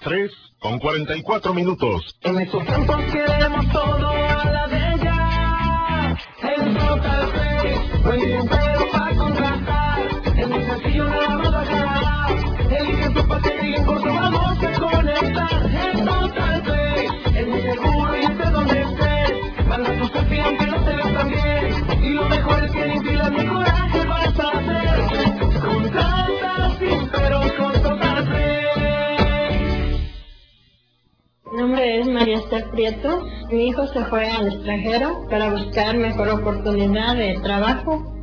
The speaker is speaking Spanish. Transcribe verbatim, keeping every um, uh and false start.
tres con cuarenta y cuatro minutos. En estos tiempos queremos todo a la de ella. En Total Play, buen dinero para contratar. Es muy sencillo, nada más bajar. Elige tu paquete y en corto vamos a conectar. En Total Play, es muy seguro y estés donde estés. Manda tu selfie aunque no te veas tan bien. Y lo mejor es que ni pilas ni coraje vas a hacer. Contrata sin pero con Total Play. Mi nombre es María Esther Prieto. Mi hijo se fue al extranjero para buscar mejor oportunidad de trabajo